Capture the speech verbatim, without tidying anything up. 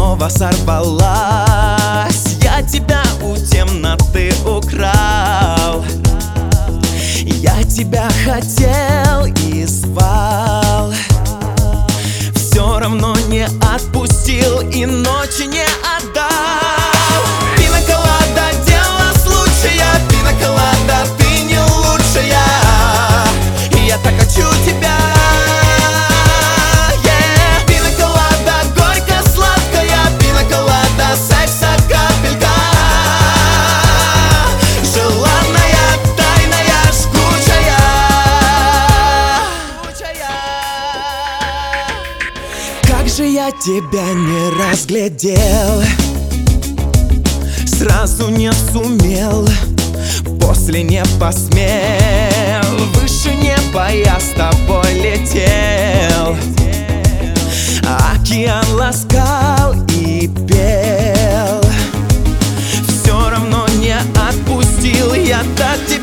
снова сорвалась. Я тебя у темноты украл, я тебя хотел и звал, все равно не отпустил и ночи не отдал. Пинаколада, дело случая, пинаколада, ты не лучшая, и я так хочу тебя. Yeah. Пинаколада, горько-сладкая, пинаколада, секса капелька, желанная, тайная, жгучая. Как же я тебя не разглядел, сразу не сумел, после не посмел. Выше неба я с тобой летел, океан ласкал и пел, все равно не отпустил. Я так тебя